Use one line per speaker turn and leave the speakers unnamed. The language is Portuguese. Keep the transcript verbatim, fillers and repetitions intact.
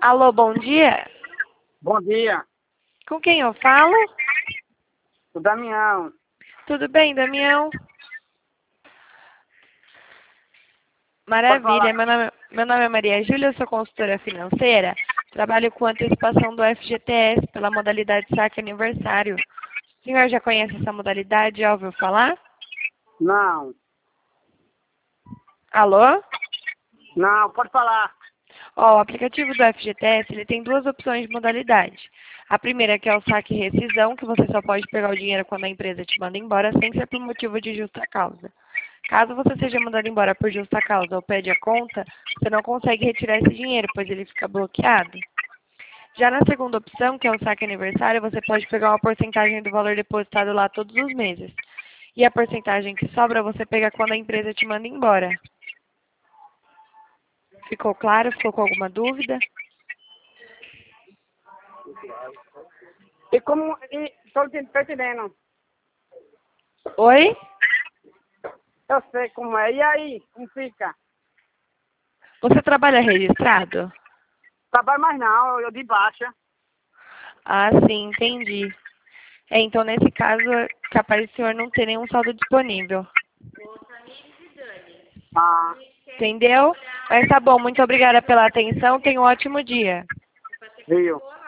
Alô, bom dia.
Bom dia,
Com quem eu falo?
o Damião.
Tudo bem, Damião?
Pode
Maravilha.
falar.
Meu nome, meu nome é Maria Júlia, eu sou consultora financeira. Trabalho com antecipação do F G T S pela modalidade saque aniversário. O senhor já conhece essa modalidade? Já ouviu falar?
Não,
Alô?
não, pode falar.
Ó, o aplicativo do F G T S, ele tem duas opções de modalidade. A primeira que é o saque e rescisão, que você só pode pegar o dinheiro quando a empresa te manda embora, sem ser por motivo de justa causa. Caso você seja mandado embora por justa causa ou pede a conta, você não consegue retirar esse dinheiro, pois ele fica bloqueado. Já na segunda opção, que é o saque aniversário, você pode pegar uma porcentagem do valor depositado lá todos os meses. E a porcentagem que sobra, você pega quando a empresa te manda embora. Ficou claro? Ficou com alguma dúvida?
E como... E, tô, ent- tô entendendo.
Oi?
Eu sei como é. E aí, como fica?
Você trabalha registrado?
Trabalho mais não, eu de baixa.
Ah, sim, entendi. É, então, nesse caso, é capaz do senhor não ter nenhum saldo disponível.
Ah,
Entendeu? Mas tá bom, muito obrigada pela atenção. Tenha um ótimo dia.
viu.